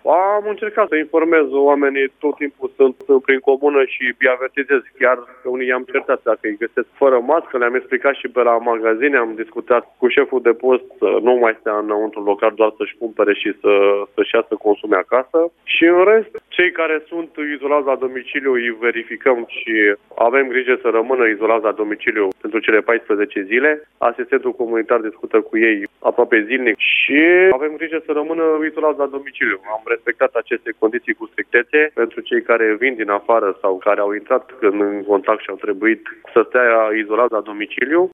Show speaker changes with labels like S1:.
S1: Am încercat să informez oamenii, tot timpul sunt prin comună și îi avertizez. Chiar că unii i-am certat dacă îi găsesc fără mască, le-am explicat și pe la magazine, am discutat cu șeful de post să nu mai stea înăuntru local, doar să-și cumpere și să-și ia să consume acasă. Și în rest, cei care sunt izolați la domiciliu îi verificăm și avem grijă să rămână izolați la domiciliu pentru cele 14 zile. Asistentul comunitar discută cu ei aproape zilnic și avem grijă să rămână izolați la domiciliu. Am respectat aceste condiții cu strictețe pentru cei care vin din afară sau care au intrat în contact și au trebuit să stea izolați la domiciliu.